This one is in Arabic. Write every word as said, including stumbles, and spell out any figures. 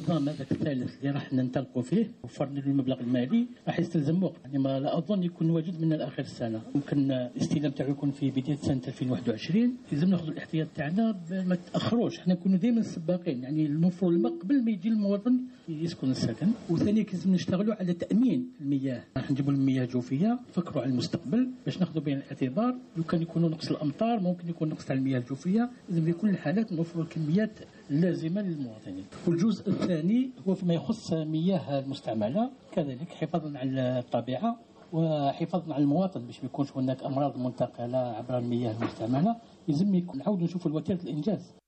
النظام هذاك الثالث اللي راح ننطلقوا فيه وفرنا له المبلغ المالي راح يستلزم وقت، يعني ما لا اظن يكون واجد من الاخر السنه، ممكن الاستلام تاعو يكون في بدايه سنه ألفين وواحد وعشرين. لازم ناخذ الاحتياط تاعنا ما تاخروش، حنا نكونوا دائما سباقين، يعني نوفروا الماء قبل ما يجي المواطن يسكن السكن. وثاني لازم نشتغلوا على تامين المياه، راح نجيبوا المياه الجوفيه، نفكروا على المستقبل باش ناخذوا بعين الاعتبار لو كان يكونوا نقص الامطار ممكن يكون نقص على المياه الجوفيه، لازم في كل الحالات نوفروا الكميات اللازمه للمواطنين. والجزء الثاني هو فيما يخص مياه المستعمله، كذلك حفاظا على الطبيعه وحفاظا على المواطن باش ما يكونش هناك امراض منتقله عبر المياه المستعمله. لازم يكون نعاودوا نشوفوا وتيره الانجاز.